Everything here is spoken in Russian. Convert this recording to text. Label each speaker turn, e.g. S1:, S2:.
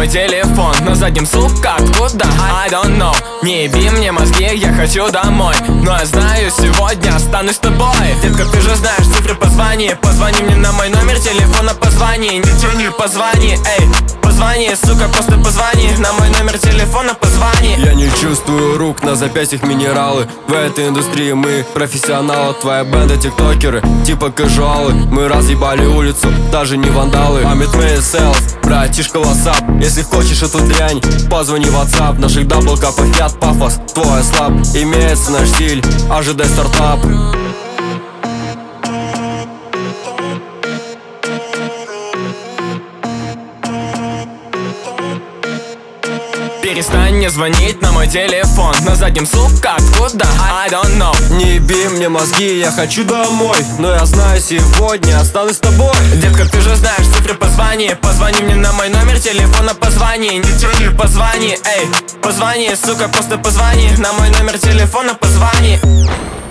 S1: мой телефон. На заднем, сука, откуда? I don't know. Не еби мне мозги, я хочу домой. Но я знаю, сегодня останусь с тобой. Детка, ты же знаешь цифры, позвони. Позвони мне на мой номер телефона, позвони. Не тяни, позвони, эй. Позвони, сука, просто позвони. На мой номер телефона позвони.
S2: Я не чувствую рук, на запястьях минералы. В этой индустрии мы профессионалы. Твоя банда тиктокеры, типа кажуалы. Мы разъебали улицу, даже не вандалы. I'm it myself, братишка, ватсап. Если хочешь эту дрянь, позвони в WhatsApp. В наших даблкапах нет пафос, твой слаб. Имеется наш стиль, ожидай стартап.
S1: Перестань мне звонить на мой телефон. На заднем, сука, откуда? I don't know.
S2: Не еби мне мозги, я хочу домой. Но я знаю, сегодня останусь с тобой.
S1: Детка, ты же знаешь цифры, позвони. Позвони мне на мой номер телефона, позвони. Не тяни, позвони, эй. Позвони, сука, просто позвони. На мой номер телефона позвони.